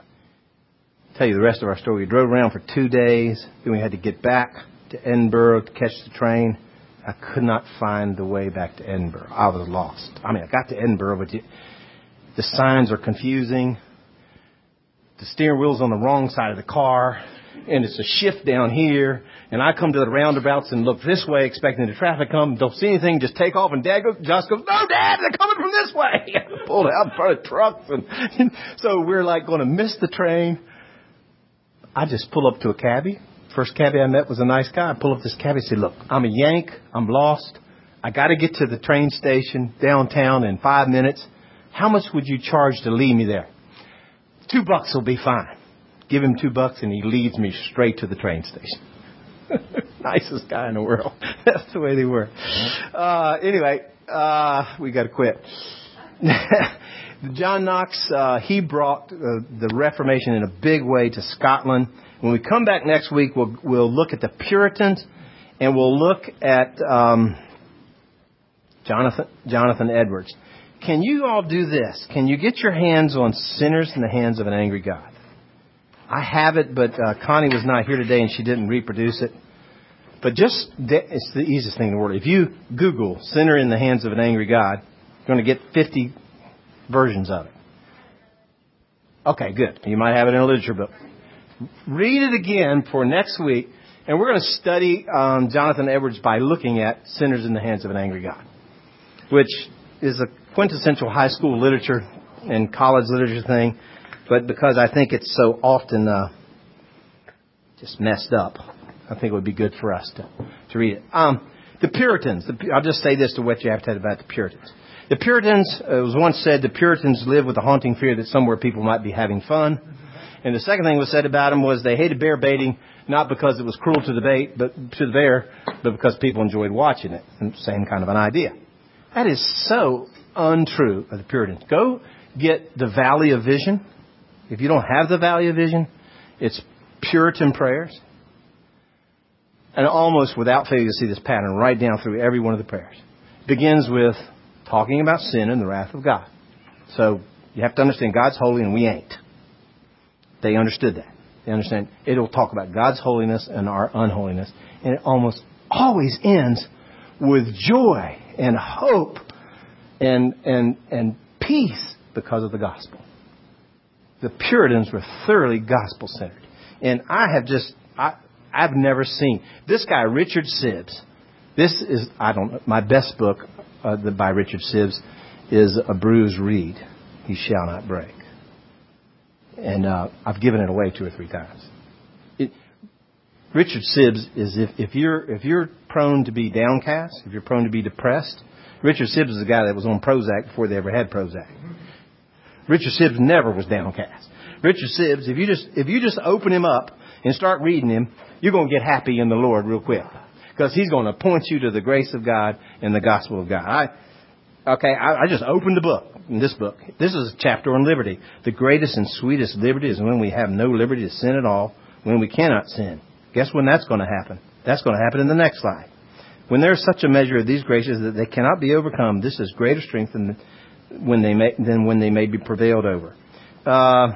tell you the rest of our story. We drove around for two days. Then we had to get back to Edinburgh to catch the train. I could not find the way back to Edinburgh. I was lost. I mean, I got to Edinburgh, but you, the signs are confusing. The steering wheel's on the wrong side of the car, and it's a shift down here. And I come to the roundabouts and look this way, expecting the traffic to come. Don't see anything, just take off. And Dad goes, Josh goes, no, Dad, they're coming from this way. I pulled out in front of trucks. And, and so we're like going to miss the train. I just pull up to a cabbie. First cabbie I met was a nice guy. I pull up this cabbie and say, look, I'm a Yank. I'm lost. I got to get to the train station downtown in five minutes. How much would you charge to leave me there? Two bucks will be fine. Give him two bucks and he leads me straight to the train station. Nicest guy in the world. That's the way they were. Uh, anyway, uh, we got to quit. John Knox, uh, he brought uh, the Reformation in a big way to Scotland. When we come back next week, we'll, we'll look at the Puritans and we'll look at um, Jonathan Jonathan Edwards. Can you all do this? Can you get your hands on Sinners in the Hands of an Angry God? I have it, but uh, Connie was not here today and she didn't reproduce it. But just, it's the easiest thing in the world. If you Google Sinner in the Hands of an Angry God, you're going to get fifty versions of it. Okay, good. You might have it in a literature book. Read it again for next week, and we're going to study um, Jonathan Edwards by looking at Sinners in the Hands of an Angry God, which is a quintessential high school literature and college literature thing, but because I think it's so often uh, just messed up, I think it would be good for us to, to read it. Um, the Puritans. The, I'll just say this to whet your appetite about the Puritans. The Puritans, uh, it was once said, the Puritans lived with a haunting fear that somewhere people might be having fun. And the second thing was said about them was they hated bear baiting, not because it was cruel to the bait, but to the bear, but because people enjoyed watching it. And same kind of an idea. That is so untrue of the Puritans. Go get the Valley of Vision. If you don't have the Valley of Vision, it's Puritan prayers. And almost without fail, you'll see this pattern right down through every one of the prayers. It begins with talking about sin and the wrath of God. So you have to understand God's holy and we ain't. They understood that. They understand it'll talk about God's holiness and our unholiness. And it almost always ends with joy and hope and and and peace because of the gospel. The Puritans were thoroughly gospel-centered. And I have just, I, I've never seen, this guy, Richard Sibbes, this is, I don't know, my best book uh, by Richard Sibbes is A Bruised Reed, He Shall Not Break. And uh, I've given it away two or three times. It, Richard Sibbes is, if, if you're if you're prone to be downcast, if you're prone to be depressed, Richard Sibbes is a guy that was on Prozac before they ever had Prozac. Richard Sibbes never was downcast. Richard Sibbes, if you just if you just open him up and start reading him, you're going to get happy in the Lord real quick, because he's going to point you to the grace of God and the gospel of God. I, okay, I, I just opened the book. In this book, this is a chapter on liberty. The greatest and sweetest liberty is when we have no liberty to sin at all, when we cannot sin. Guess when that's going to happen? That's going to happen in the next slide. When there's such a measure of these graces that they cannot be overcome, this is greater strength than when they may, than when they may be prevailed over. Uh,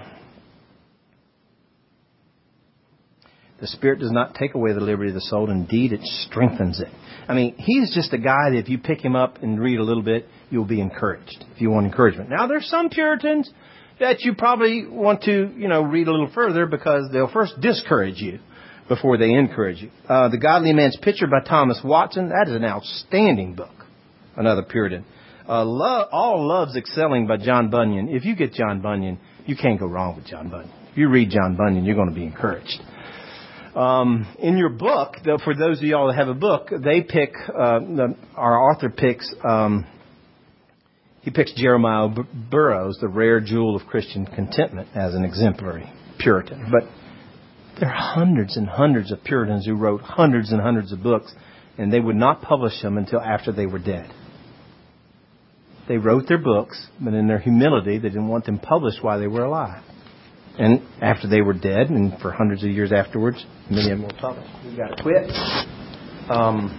the Spirit does not take away the liberty of the soul. Indeed, it strengthens it. I mean, he's just a guy that if you pick him up and read a little bit, you'll be encouraged if you want encouragement. Now, there's some Puritans that you probably want to, you know, read a little further because they'll first discourage you before they encourage you. Uh, The Godly Man's Picture by Thomas Watson. That is an outstanding book. Another Puritan. Uh, Love, All Love's Excelling by John Bunyan. If you get John Bunyan, you can't go wrong with John Bunyan. If you read John Bunyan, you're going to be encouraged. Um, in your book, though, for those of y'all that have a book, they pick, uh, the, our author picks, um, he picks Jeremiah Burroughs, the rare jewel of Christian contentment, as an exemplary Puritan. But there are hundreds and hundreds of Puritans who wrote hundreds and hundreds of books, and they would not publish them until after they were dead. They wrote their books, but in their humility, they didn't want them published while they were alive. And after they were dead, and for hundreds of years afterwards, many of them were published. We've got to quit. Um,